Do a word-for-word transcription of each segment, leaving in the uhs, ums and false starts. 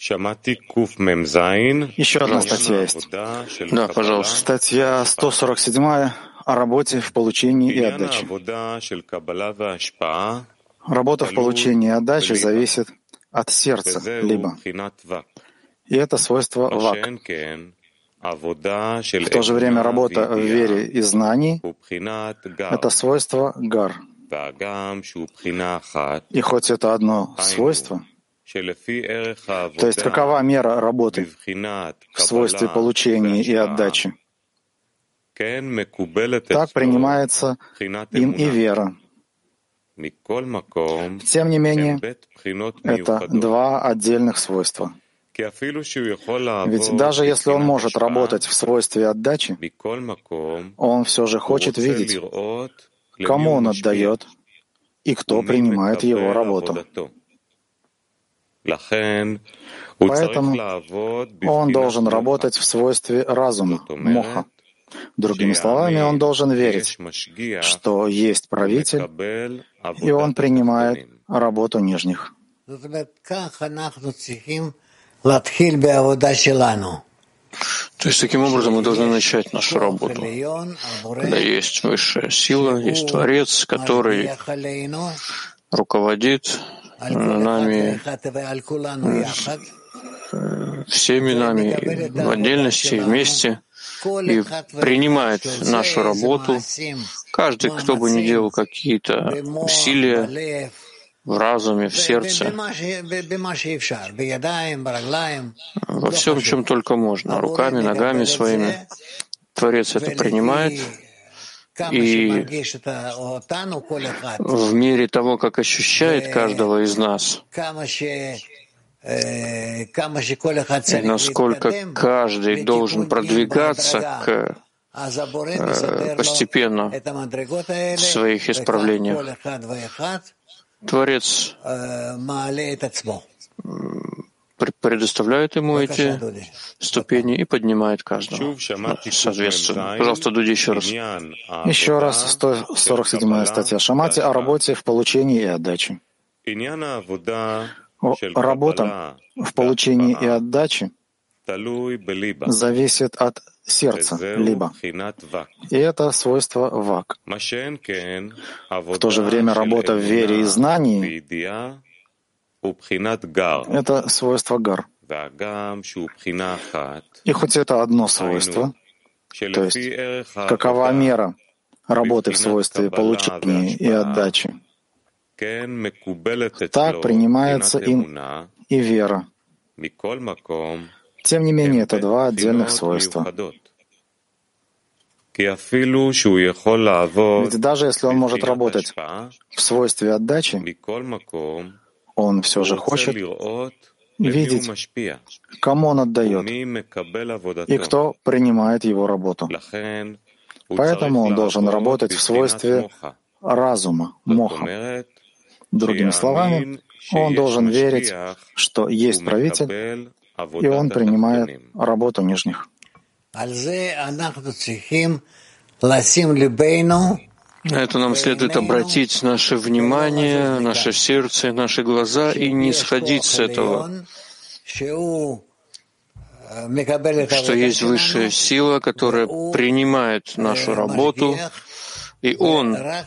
Еще одна статья есть. Да, пожалуйста. Статья сто сорок семь о работе в получении и отдаче. Работа в получении и отдаче зависит от сердца, либо. И это свойство вак. В то же время работа в вере и знании — это свойство гар. И хоть это одно свойство, то есть какова мера работы в свойстве получения и отдачи, так принимается им и вера. Тем не менее, это два отдельных свойства. Ведь даже если он может работать в свойстве отдачи, он все же хочет видеть, кому он отдает и кто принимает его работу. Поэтому он должен работать в свойстве разума, моха. Другими словами, он должен верить, что есть правитель, и он принимает работу нижних. То есть таким образом мы должны начать нашу работу, когда есть высшая сила, есть Творец, который руководит нами, всеми нами в отдельности, вместе, и принимает нашу работу. Каждый, кто бы ни делал какие-то усилия в разуме, в сердце, во всем, чем только можно, руками, ногами своими. Творец это принимает, и в мере того, как ощущает каждого из нас, и насколько каждый должен продвигаться к постепенно в своих исправлениях, Творец предоставляет ему эти ступени и поднимает каждого соответственно. Пожалуйста, Дуди, еще раз. Еще раз, сто сорок седьмая статья Шамати о работе в получении и отдаче. Работа в получении и отдаче зависит от сердца, либо. И это свойство вак. В то же время работа в вере и знании — это свойство гар. И хоть это одно свойство, то есть какова мера работы в свойстве получения и отдачи, так принимается им и вера. Тем не менее, это два отдельных свойства. Ведь даже если он может работать в свойстве отдачи, он все же хочет видеть, кому он отдает и кто принимает его работу. Поэтому он должен работать в свойстве разума, моха. Другими словами, он должен верить, что есть правитель, и он принимает работу нижних. На это нам следует обратить наше внимание, наше сердце, наши глаза и не сходить с этого, что есть высшая сила, которая принимает нашу работу, и Он э,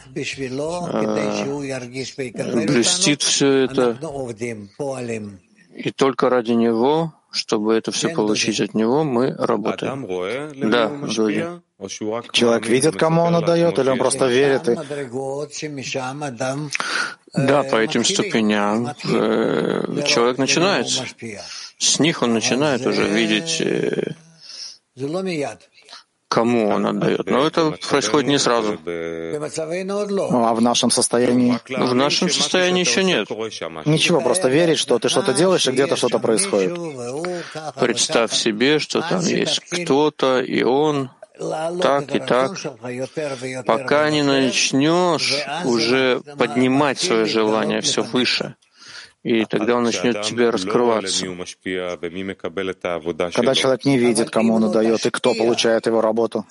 блюстит все это, и только ради Него, чтобы это все получить от Него, мы работаем. Да, Дуди. Человек видит, кому он отдает, или он просто верит? И... Да, по этим ступеням э, человек начинается. С них он начинает уже видеть, э, кому он отдает. Но это происходит не сразу. Ну, а в нашем состоянии? В нашем состоянии еще нет. Ничего, просто верить, что ты что-то делаешь, и где-то что-то происходит. Представь себе, что там есть кто-то, и он так и так, пока не начнешь уже поднимать свое желание все выше. И тогда он начнет тебе раскрываться. Когда человек не видит, кому он отдает и кто получает его работу.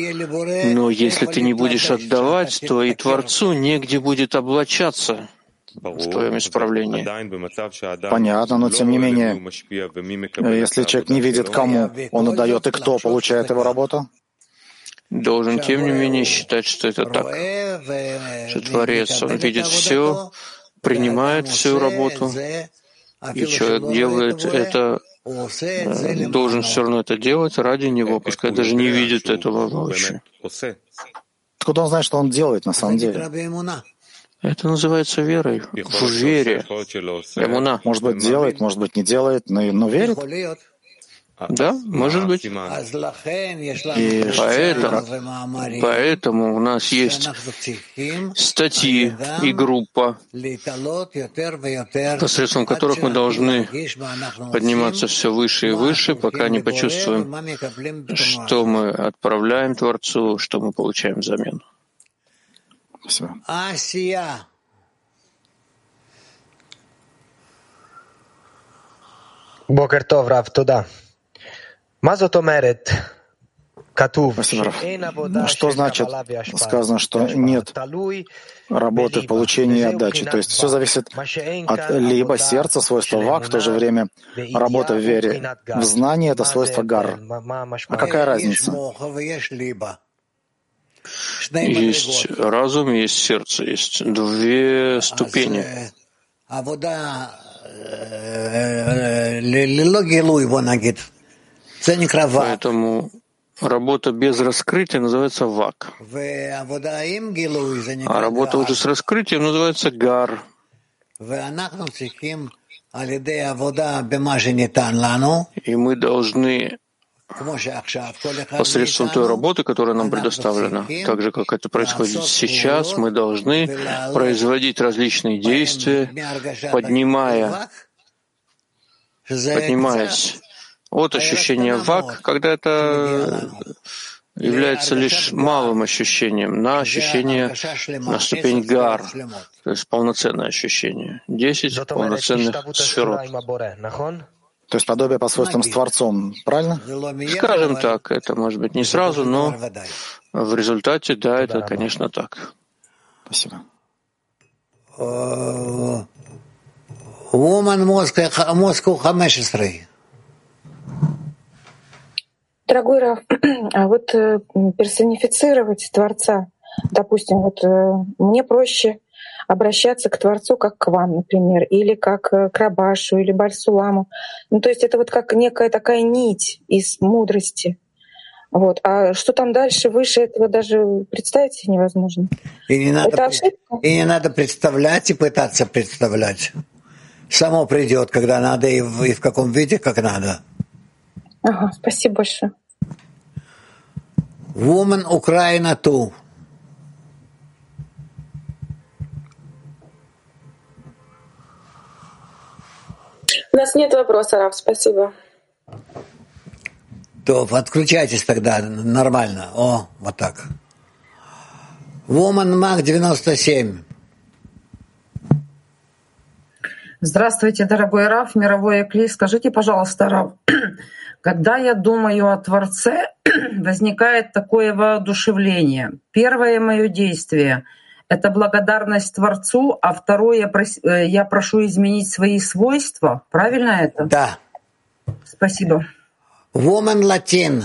Но если ты не будешь отдавать, то и Творцу негде будет облачаться. в твоем исправлении. Понятно, но тем не менее, если человек не видит, кому он отдает и кто получает его работу, должен, тем не менее, считать, что это так. Что Творец, он видит все, принимает всю работу, и человек делает это, должен все равно это делать ради него, пускай даже не видит этого вообще. Откуда он знает, что он делает на самом деле? Это называется верой, в вере. Эмуна. Может быть, делает, может быть, не делает, но, но верит. Да, может быть. И поэтому, поэтому у нас есть статьи и группа, посредством которых мы должны подниматься все выше и выше, пока не почувствуем, что мы отправляем Творцу, что мы получаем взамен. Спасибо. Бокер тов, Рав, туда. Спасибо, Рав. Что значит сказано, что нет работы в получении и отдаче? То есть все зависит от либо сердца, свойства вак, в то же время работа в вере. В знании — это свойство гар. А какая разница? Есть разум, есть сердце, есть две ступени. Поэтому работа без раскрытия называется вак. А работа уже с раскрытием называется гар. И мы должны посредством той работы, которая нам предоставлена, так же, как это происходит сейчас, мы должны производить различные действия, поднимая, поднимаясь от ощущения вак, когда это является лишь малым ощущением, на ощущение, на ступень гар, то есть полноценное ощущение, десять полноценных сферот. То есть подобие по свойствам с Творцом, правильно? Скажем так, это может быть не сразу, но в результате, да, это, конечно, так. Спасибо. Дорогой Рав, а вот персонифицировать Творца, допустим, вот мне проще обращаться к Творцу как к вам, например, или как к Рабашу, или Бальсуламу. Ну, то есть это вот как некая такая нить из мудрости. Вот. А что там дальше, выше этого даже представить себе невозможно. И не надо, это ошибка. И не надо представлять и пытаться представлять. Само придет, когда надо, и в, и в каком виде, как надо. Ага, спасибо большое. Woman Ukraine two. У нас нет вопроса, Рав, спасибо. То отключайтесь тогда нормально. О, вот так. Woman Mag девяносто семь. Здравствуйте, дорогой Рав, мировой Экли. Скажите, пожалуйста, Рав, когда я думаю о Творце, возникает такое воодушевление. Первое мое действие — это благодарность Творцу, а второе — я прошу изменить свои свойства. Правильно это? Да. Спасибо. Woman Latin.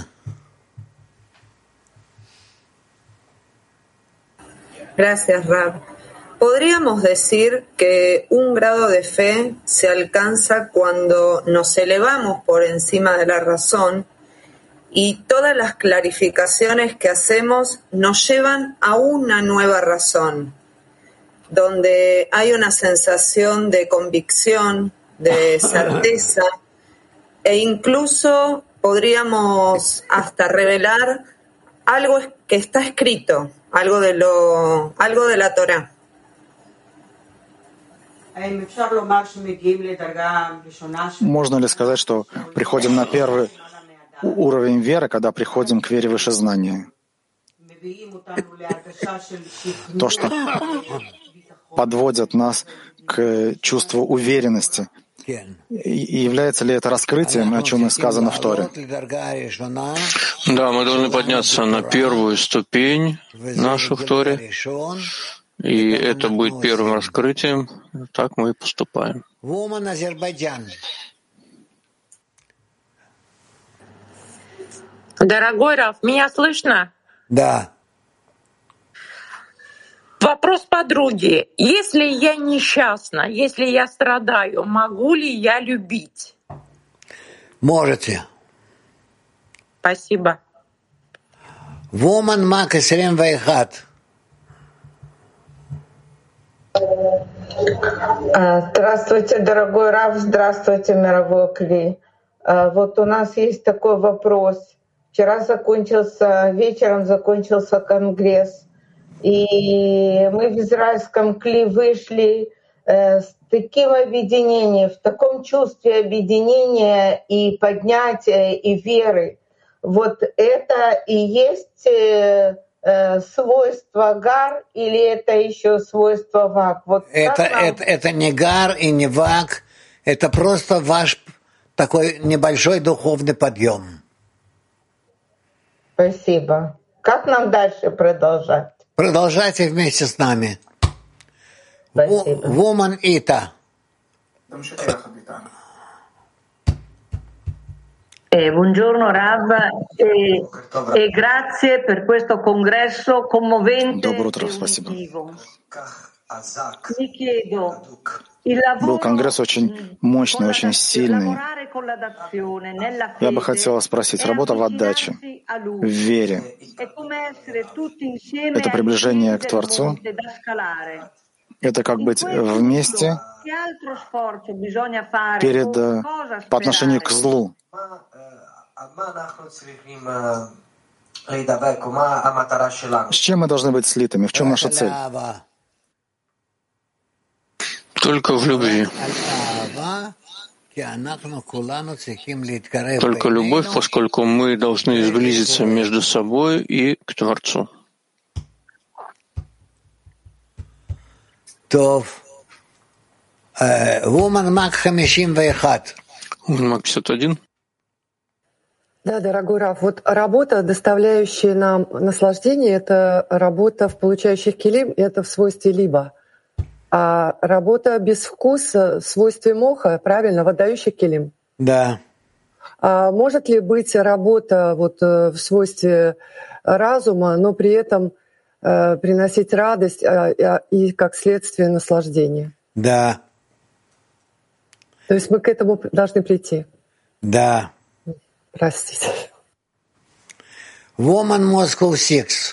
Gracias, Rab. Podríamos decir que un grado de fe se alcanza cuando nos elevamos por encima de la razón y todas las clarificaciones que hacemos nos llevan a una nueva razón, donde hay una sensación de convicción, de certeza, e incluso podríamos hasta revelar algo que está escrito, algo de lo, algo de la Torá. Можно ли сказать, что приходим на первый уровень веры, когда приходим к вере выше знания? То, что подводит нас к чувству уверенности. И является ли это раскрытием, о чем и сказано в Торе? Да, мы должны подняться на первую ступень нашу в Торе. И это будет первым раскрытием. Так мы и поступаем. Дорогой Рав, меня слышно? Да. Вопрос подруги. Если я несчастна, если я страдаю, могу ли я любить? Можете. Спасибо. Woman Мак Исрем Вайхат. Здравствуйте, дорогой Рав, здравствуйте, мировой Кли. Вот у нас есть такой вопрос. Вчера закончился, вечером закончился конгресс, и мы в израильском Кли вышли с таким объединением, в таком чувстве объединения и поднятия, и веры. Вот это и есть свойство гар или это еще свойство вак? Вот это, нам... это, это не гар и не вак, это просто ваш такой небольшой духовный подъем. Спасибо. Как нам дальше продолжать? Продолжайте вместе с нами. Спасибо. Woman Ita. Eh, buongiorno Rav e, e grazie per questo congresso commovente e unitivo. Mi chiedo, il lavoro Был конгресс очень мощный, очень сильный. Я бы хотела спросить, работа в отдаче, в вере, это приближение к Творцу? Это как быть вместе перед, по отношению к злу. С чем мы должны быть слитыми? В чем наша цель? Только в любви. Только любовь, поскольку мы должны сблизиться между собой и к Творцу. Woman Мак пятьдесят один. Да, дорогой Рав, вот работа, доставляющая нам наслаждение, это работа в получающих килим, это в свойстве либо. А работа без вкуса в свойстве моха, правильно, в отдающих килим. Да. А может ли быть работа вот в свойстве разума, но при этом э, приносить радость э, и, как следствие, наслаждение? Да. То есть мы к этому должны прийти? Да. Простите. Woman Moscow six.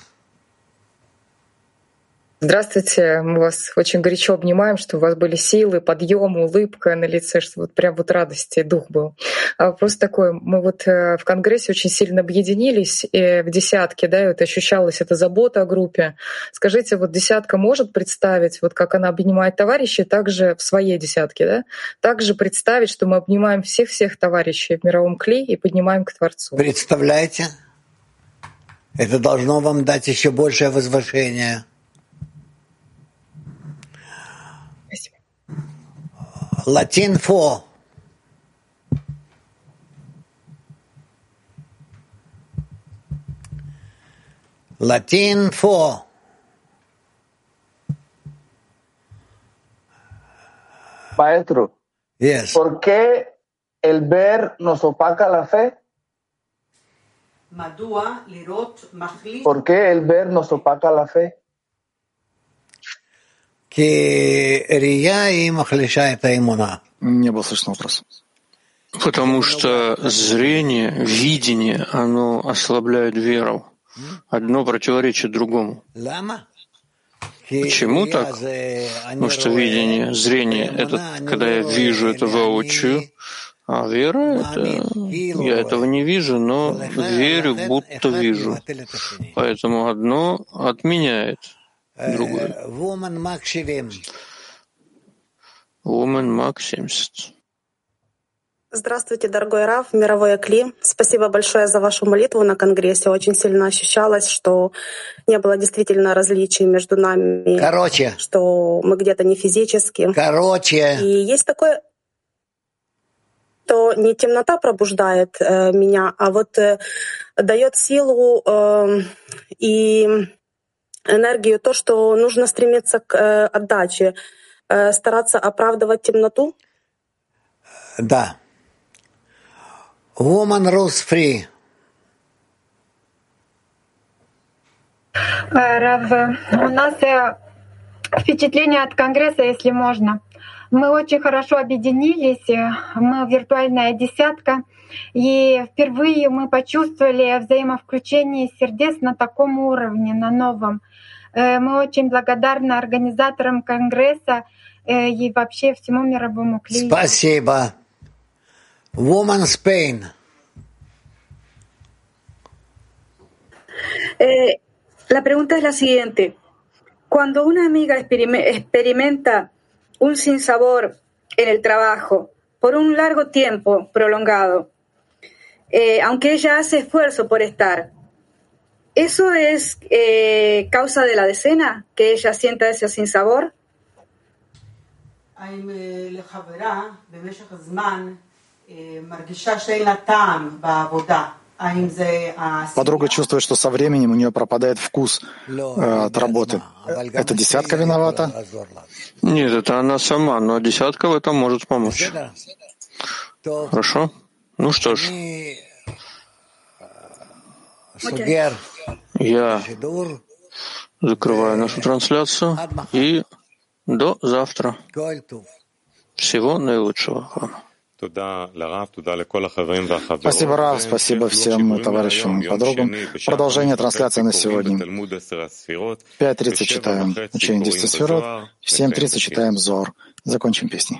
Здравствуйте, мы вас очень горячо обнимаем, что у вас были силы, подъем, улыбка на лице, что вот прям вот радости, дух был. А вопрос такой, мы вот в Конгрессе очень сильно объединились и в десятке, да, и вот ощущалась эта забота о группе. Скажите, вот десятка может представить, вот как она обнимает товарищей, также в своей десятке, да, также представить, что мы обнимаем всех-всех товарищей в мировом Кли и поднимаем к Творцу. Представляете? Это должно вам дать еще большее возвышение. Latin four. Latin four. Maestro, yes. ¿Por qué el ver nos opaca la fe? ¿Por qué el ver nos opaca la fe? Не был слышно вопрос. Потому что зрение, видение, оно ослабляет веру. Одно противоречит другому. Почему так? Потому что видение, зрение — это когда я вижу это воочию, а вера — это я этого не вижу, но верю, будто вижу. Поэтому одно отменяет другое. Woman Мак семьдесят. Здравствуйте, дорогой Рав, мировой Акли. Спасибо большое за вашу молитву на Конгрессе. Очень сильно ощущалось, что не было действительно различий между нами. Короче. Что мы где-то не физически. Короче. И есть такое, что не темнота пробуждает э, меня, а вот э, дает силу э, и энергию, то, что нужно стремиться к э, отдаче, э, стараться оправдывать темноту? Да. Woman rose free. Рав, у нас впечатление от Конгресса, если можно. Мы очень хорошо объединились, мы виртуальная десятка, и впервые мы почувствовали взаимовключение сердец на таком уровне, на новом. Мы очень благодарны организаторам Конгресса и вообще всему мировому клиру. Спасибо. Woman Spain. Eh, la pregunta es la siguiente. Cuando una amiga experimenta un sinsabor en el trabajo por un largo tiempo prolongado, eh, aunque ella hace esfuerzo por estar, ¿eso es eh, causa de la decena, que ella sienta ese sinsabor? Подруга чувствует, что со временем у нее пропадает вкус э, от работы. Это десятка виновата? Нет, это она сама, но десятка в этом может помочь. Хорошо? Ну что ж. Я закрываю нашу трансляцию и до завтра. Всего наилучшего вам. Спасибо, Рав, спасибо всем товарищам и подругам. Продолжение трансляции на сегодня. В пять тридцать читаем учение десяти сферот, в семь тридцать читаем Зор. Закончим песней.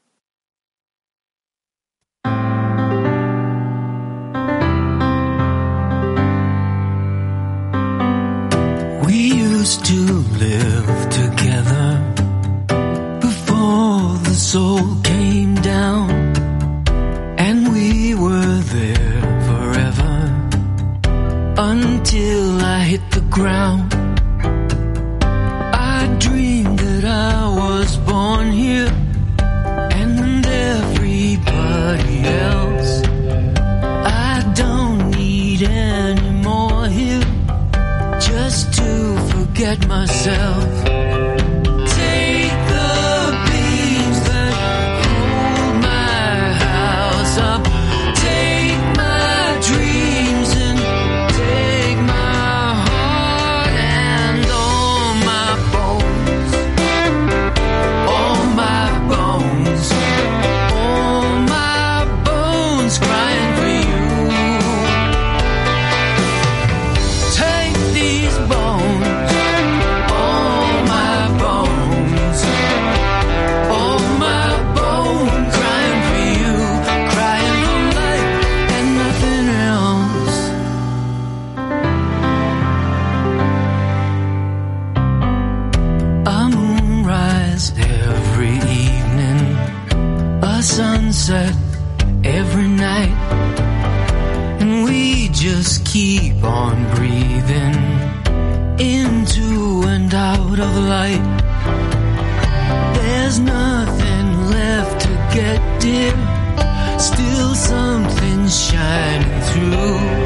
We used to live together before the soul came down. And we were there forever until I hit the ground. I dreamed that I was born here and everybody else. I don't need any more here just to forget myself. Sunset every night, and we just keep on breathing into and out of light. There's nothing left to get, dear, still something's shining through.